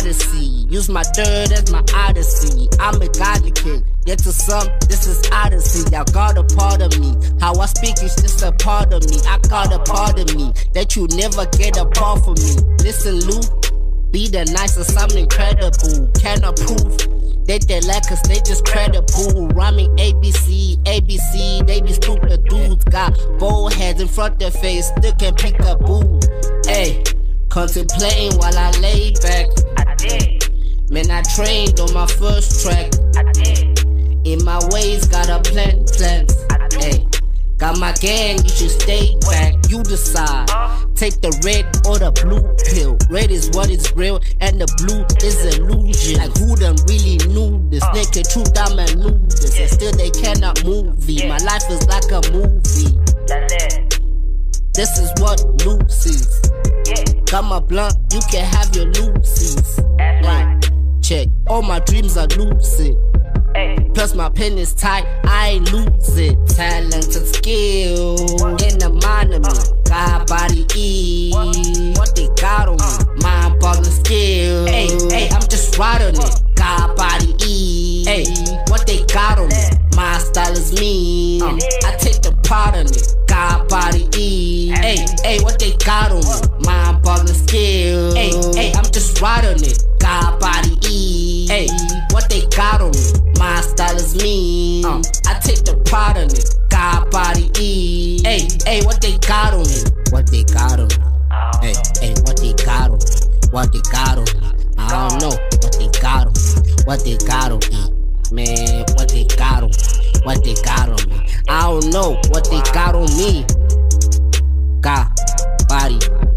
odyssey. Use my dirt as my odyssey. I'm a godly kid, yet to some, this is odyssey. Y'all got a part of me. How I speak is just a part of me. I got a part of me that you never get apart from me. Listen, Lou, be the nicest, I'm incredible. Cannot prove that they lack us, they just credible. Rhyming ABC, ABC, they be stupid dudes. Got bold heads in front of their face, still can't pick a boo. Hey, contemplating while I lay back. I did. Man, I trained on my first track. I did. In my ways, got a plan, plans. Hey, got my gang, you should stay back. You decide. Take the red or the blue pill. Red is what is real, and the blue is illusion. Like who done really knew this? Naked truth, I'm a knew this. And still they cannot move me. My life is like a movie. This is what Lucy's. Got my blunt, you can have your Lucy's. Hey, check, all my dreams are lucid. Plus my pen is tight, I ain't lose it. Talent and skill in the mind of me. God, body, E. What they got on me? Mind, ballin' skill. Hey, I'm just riding it. God, body, E. Hey, what they got on me? My style is mean. I take the part on it. God, body, E. Hey, what they got on me? Mind, ballin' skill. Hey, I'm just riding it. God, body, E. Hey, what they got on me? My style is mean. I take the pride on it. God, body, E. Hey, what they got on me? What they got on me? Hey, what they got on me? What they got on me? I don't know what they got on me. What they got on me? Man, what they got on me? What they got on me? I don't know what they got on me. God, body.